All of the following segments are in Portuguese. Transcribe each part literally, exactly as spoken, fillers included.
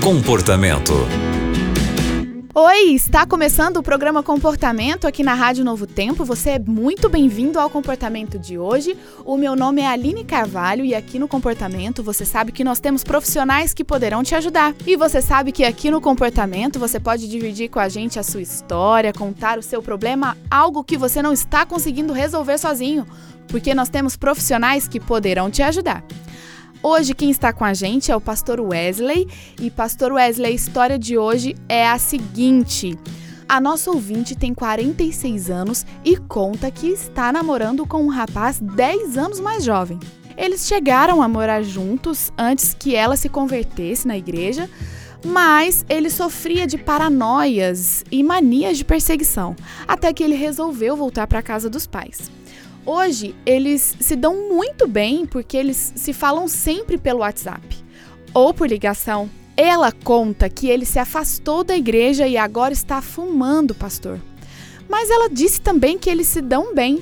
Comportamento. Oi, está começando o programa Comportamento aqui na Rádio Novo Tempo. Você é muito bem-vindo ao Comportamento de hoje. O meu nome é Aline Carvalho e aqui no Comportamento você sabe que nós temos profissionais que poderão te ajudar. E você sabe que aqui no Comportamento você pode dividir com a gente a sua história, contar o seu problema, algo que você não está conseguindo resolver sozinho, porque nós temos profissionais que poderão te ajudar. Hoje quem está com a gente é o Pastor Wesley e Pastor Wesley, a história de hoje é a seguinte: a nossa ouvinte tem quarenta e seis anos e conta que está namorando com um rapaz dez anos mais jovem. Eles chegaram a morar juntos antes que ela se convertesse na igreja, mas ele sofria de paranoias e manias de perseguição, até que ele resolveu voltar para a casa dos pais. Hoje, eles se dão muito bem porque eles se falam sempre pelo WhatsApp ou por ligação. Ela conta que ele se afastou da igreja e agora está fumando, pastor. Mas ela disse também que eles se dão bem.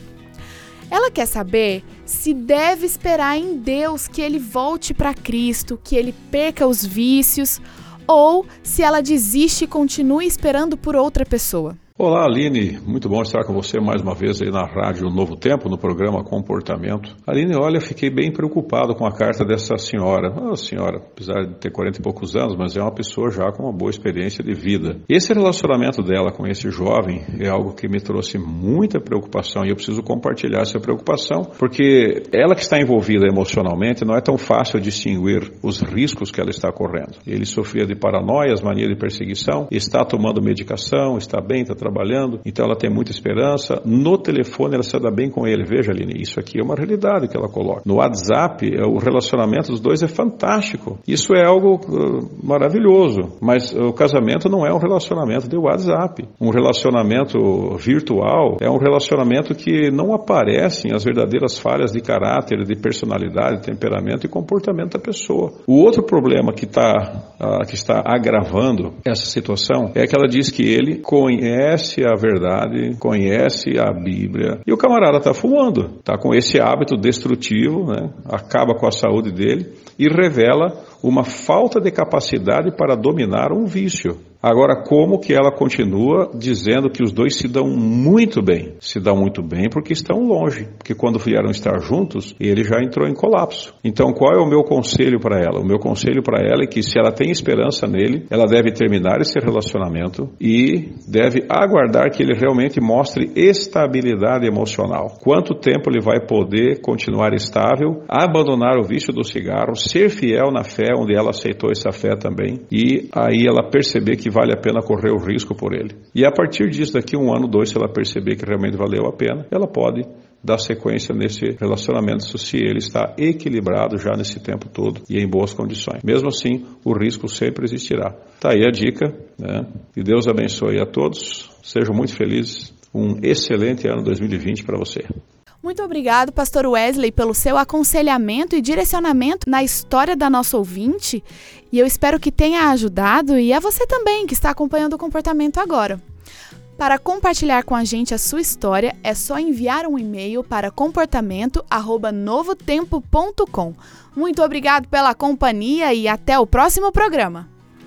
Ela quer saber se deve esperar em Deus que ele volte para Cristo, que ele perca os vícios, ou se ela desiste e continue esperando por outra pessoa. Olá, Aline, muito bom estar com você mais uma vez aí na Rádio Novo Tempo, no programa Comportamento. Aline, olha, fiquei bem preocupado com a carta dessa senhora. A senhora, apesar de ter quarenta e poucos anos, mas é uma pessoa já com uma boa experiência de vida. Esse relacionamento dela com esse jovem é algo que me trouxe muita preocupação e eu preciso compartilhar essa preocupação, porque ela que está envolvida emocionalmente não é tão fácil distinguir os riscos que ela está correndo. Ele sofria de paranoias, mania de perseguição, está tomando medicação, está bem, está trabalhando. trabalhando, então ela tem muita esperança. No telefone ela se dá bem com ele. Veja, Aline, isso aqui é uma realidade que ela coloca. No WhatsApp, o relacionamento dos dois é fantástico. Isso é algo uh, maravilhoso, mas o casamento não é um relacionamento de WhatsApp. Um relacionamento virtual é um relacionamento que não aparecem as verdadeiras falhas de caráter, de personalidade, temperamento e comportamento da pessoa. O outro problema que, tá, uh, que está agravando essa situação é que ela diz que ele conhece a verdade, conhece a Bíblia, e o camarada está fumando, está com esse hábito destrutivo, né? Acaba com a saúde dele e revela uma falta de capacidade para dominar um vício. Agora, como que ela continua dizendo que os dois se dão muito bem? Se dão muito bem porque estão longe, porque quando vieram estar juntos, ele já entrou em colapso. Então, qual é o meu conselho para ela? O meu conselho para ela é que se ela tem esperança nele, ela deve terminar esse relacionamento e deve aguardar que ele realmente mostre estabilidade emocional. Quanto tempo ele vai poder continuar estável, abandonar o vício do cigarro, ser fiel na fé, onde ela aceitou essa fé também, e aí ela perceber que vale a pena correr o risco por ele. E a partir disso, daqui um ano, dois, se ela perceber que realmente valeu a pena, ela pode dar sequência nesse relacionamento se ele está equilibrado já nesse tempo todo e em boas condições. Mesmo assim, o risco sempre existirá. Tá aí a dica, né? E Deus abençoe a todos. Sejam muito felizes. Um excelente ano dois mil e vinte para você. Muito obrigado, Pastor Wesley, pelo seu aconselhamento e direcionamento na história da nossa ouvinte. E eu espero que tenha ajudado e a você também, que está acompanhando o Comportamento agora. Para compartilhar com a gente a sua história, é só enviar um e-mail para comportamento arroba novotempo ponto com. Muito obrigado pela companhia e até o próximo programa.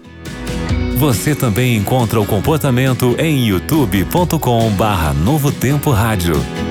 Você também encontra o Comportamento em youtube ponto com barra Novo Tempo Rádio.